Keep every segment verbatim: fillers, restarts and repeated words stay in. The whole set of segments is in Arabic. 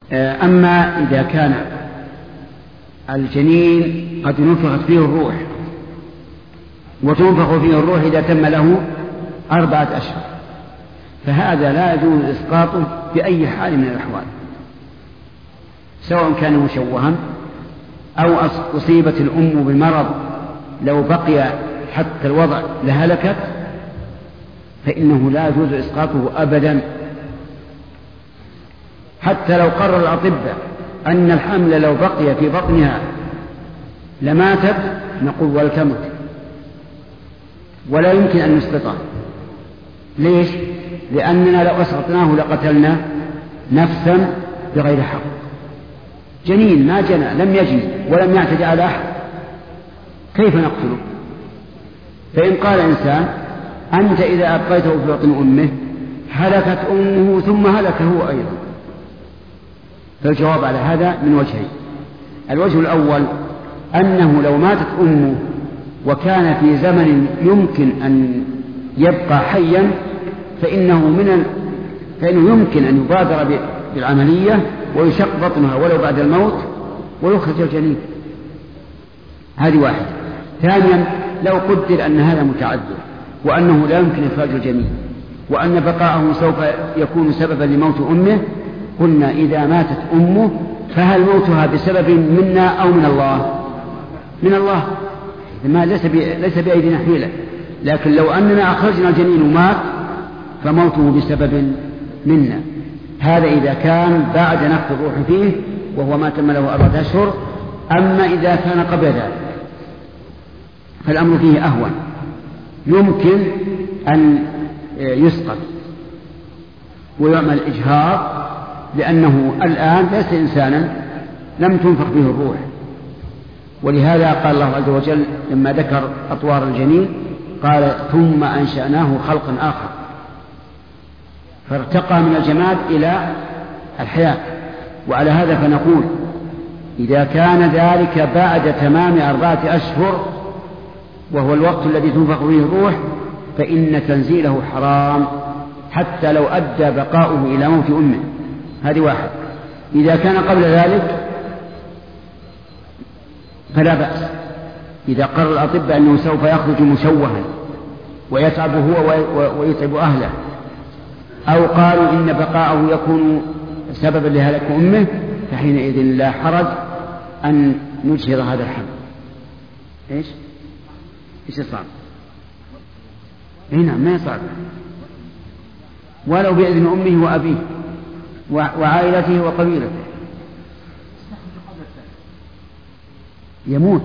أما إذا كان الجنين قد نفخت فيه الروح، وتنفخ فيه الروح إذا تم له أربعة أشهر، فهذا لا يجوز إسقاطه بأي حال من الأحوال، سواء كان مشوها أو أصيبت الأم بمرض لو بقي حتى الوضع لهلكت، فإنه لا يجوز إسقاطه أبدا. حتى لو قرر الأطباء أن الحمل لو بقي في بطنها لماتت، نقول ولتمت، ولا يمكن أن نسقطه. ليش؟ لأننا لو أسقطناه لقتلنا نفسا بغير حق. جنين ما جنى، لم يجني ولم يعتدي على أحد، كيف نقتله؟ فإن قال إنسان أنت إذا أبقيته في بطن أمه هلكت أمه ثم هلك هو أيضا، فالجواب على هذا من وجهين. الوجه الأول أنه لو ماتت أمه وكان في زمن يمكن أن يبقى حيا فإنه, من ال... فإنه يمكن أن يبادر بالعملية ويشق بطنها ولو بعد الموت ويخرج الجنين. هذه واحدة. ثانيا، لو قدر أن هذا متعذر وأنه لا يمكن إخراج الجنين وأن بقاءه سوف يكون سببا لموت أمه، قلنا إذا ماتت أمه فهل موتها بسبب منا أو من الله؟ من الله، ما ليس, ليس بأيدينا حيلة. لكن لو أننا أخرجنا الجنين ومات فموته بسبب منا. هذا إذا كان بعد نفخ الروح فيه وهو ما تم له أربعة أشهر. أما إذا كان قبل ذلك فالأمر فيه أهون، يمكن أن يسقط ويعمل إجهاض، لأنه الآن ليس إنسانا لم تنفخ به الروح. ولهذا قال الله عز وجل لما ذكر أطوار الجنين قال ثم أنشأناه خلقا آخر، فارتقى من الجماد إلى الحياة. وعلى هذا فنقول إذا كان ذلك بعد تمام أربعة أشهر وهو الوقت الذي تنفخ فيه الروح فإن تنزيله حرام حتى لو أدى بقاؤه إلى موت أمه. هذه واحد. إذا كان قبل ذلك فلا بأس، إذا قرر الأطباء أنه سوف يخرج مشوها ويتعب هو ويتعب أهله، أو قالوا إن بقاءه يكون سببا لهلاك أمه، فحينئذ لا حرج أن نجهض هذا الحمل. إيش؟ إيش صعب؟ هنا ما يصعب، ولو بإذن أمه وأبيه وعائلته وقبيلته يموت.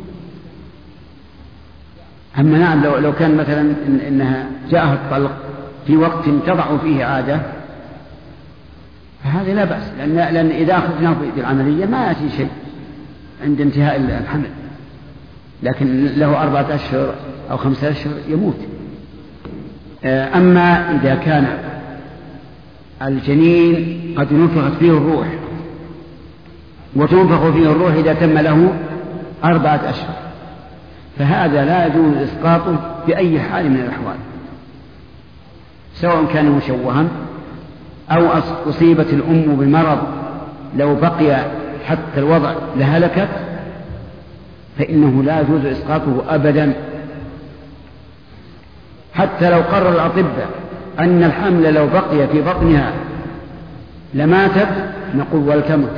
أما نعم لو, لو كان مثلا إن إنها جاءها الطلق في وقت تضع فيه عادة فهذا لا بأس، لأن, لأن إذا أخذناه بالعملية ما يأتي شيء عند انتهاء الحمل، لكن له أربعة أشهر أو خمسة أشهر يموت. أما إذا كان الجنين قد نفخت فيه الروح وتنفخ فيه الروح إذا تم له أربعة أشهر، فهذا لا يجوز إسقاطه بأي حال من الأحوال، سواء كان مشوها أو أصيبت الأم بمرض لو بقي حتى الوضع لهلكت، فإنه لا يجوز إسقاطه أبدا. حتى لو قرر الأطباء أن الحمل لو بقي في بطنها لماتت، نقول ولتمت،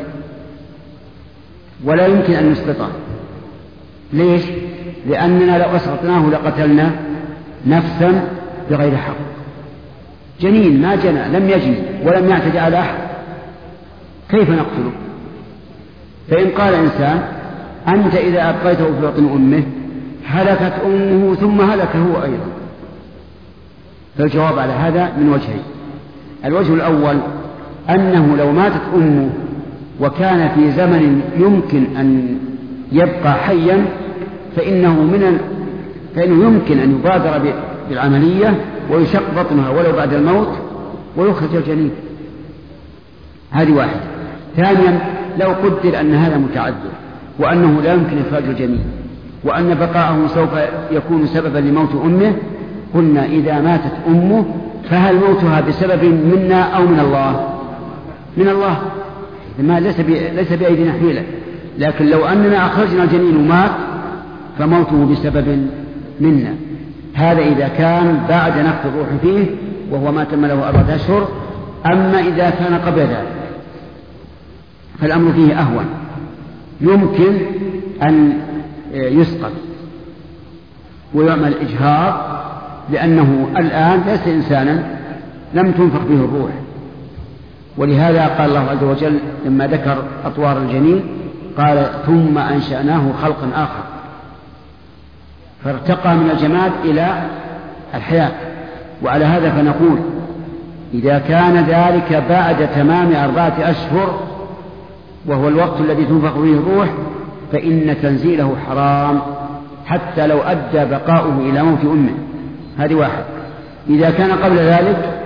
ولا يمكن أن نسقطه. ليش؟ لأننا لو أسقطناه لقتلنا نفسا بغير حق. جنين ما جنى، لم يجني ولم يعتدي على أحد، كيف نقتله؟ فإن قال إنسان أنت إذا أبقيته في بطن أمه هلكت أمه ثم هلك هو أيضا، فالجواب على هذا من وجهين. الوجه الأول أنه لو ماتت أمه وكان في زمن يمكن أن يبقى حيا فإنه, من ال... فإنه يمكن أن يبادر بالعملية ويشق بطنها ولو بعد الموت ويخرج الجنين. هذه واحدة. ثانيا، لو قدر أن هذا متعذر وأنه لا يمكن إخراج الجنين وأن بقاءه سوف يكون سببا لموت أمه، قلنا إذا ماتت أمه فهل موتها بسبب منا أو من الله؟ من الله، ما ليس ليس بأيدينا حيلة. لكن لو أننا أخرجنا الجنين ومات فموته بسبب منا. هذا إذا كان بعد نفخ الروح فيه وهو ما تم له أربعة أشهر. أما إذا كان قبل ذلك فالأمر فيه أهون، يمكن أن يسقط ويعمل إجهاض، لأنه الآن ليس إنسانا لم تنفخ به الروح. ولهذا قال الله عز وجل لما ذكر أطوار الجنين قال ثم أنشأناه خلقا آخر، فارتقى من الجماد إلى الحياة. وعلى هذا فنقول إذا كان ذلك بعد تمام أربعة أشهر وهو الوقت الذي تنفخ فيه الروح فإن تنزيله حرام حتى لو أدى بقاؤه إلى موت أمه. هذه واحد. إذا كان قبل ذلك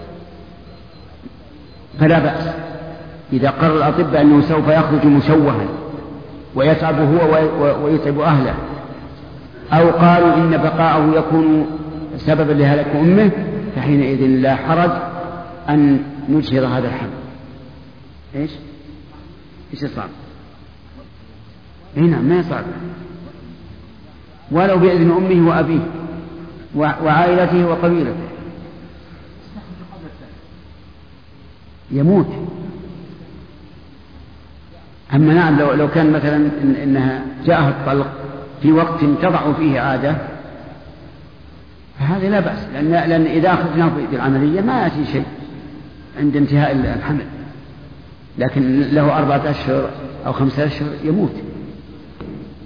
فلا بأس، إذا قرر الأطباء أنه سوف يخرج مشوها ويتعب هو ويتعب أهله، أو قالوا إن بقاءه يكون سببا لهلاك أمه، فحينئذ لا حرج أن نجهر هذا الحمل. إيش؟ إيش صعب؟ هنا ما صعب، ولو بإذن أمه وأبيه وعائلته وقبيلته يموت. أما نعم لو, لو كان مثلا إن إنها جاءها الطلق في وقت تضع فيه عادة فهذا لا بأس، لأن, لأن إذا أخذناه في العملية ما يأتي شيء عند انتهاء الحمل. لكن له أربعة أشهر أو خمسة أشهر يموت.